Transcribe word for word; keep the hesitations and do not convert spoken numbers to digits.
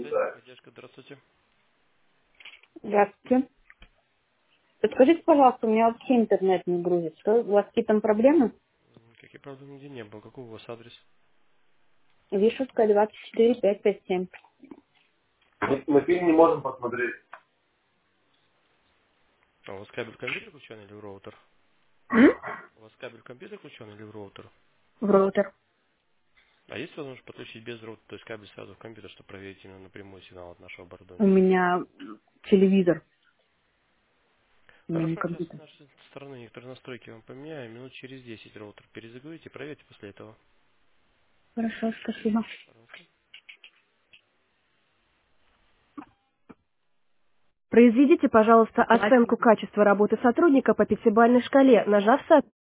Поддержка, здравствуйте. Здравствуйте. Подскажите, пожалуйста, у меня вообще интернет не грузит. Что, у вас какие там проблемы? М, Какие проблемы нигде не было? Какой у вас адрес? Вишенская, двадцать четыре, пять пять семь. Мы, мы фильм не можем посмотреть. А у вас кабель компьютер включен или в роутер? М? У вас кабель компьютер включен или в роутер? В роутер. А есть возможность подключить без роутера, то есть кабель сразу в компьютер, чтобы проверить именно напрямую сигнал от нашего У оборудования? меня телевизор, у меня не Хорошо, сейчас с компьютер. нашей стороны некоторые настройки вам поменяю. Минут через десять роутер перезагрузите, проверьте после этого. Хорошо, спасибо. Пожалуйста. Произведите, пожалуйста, оценку качества работы сотрудника по пятибалльной шкале, нажав «Соответствие».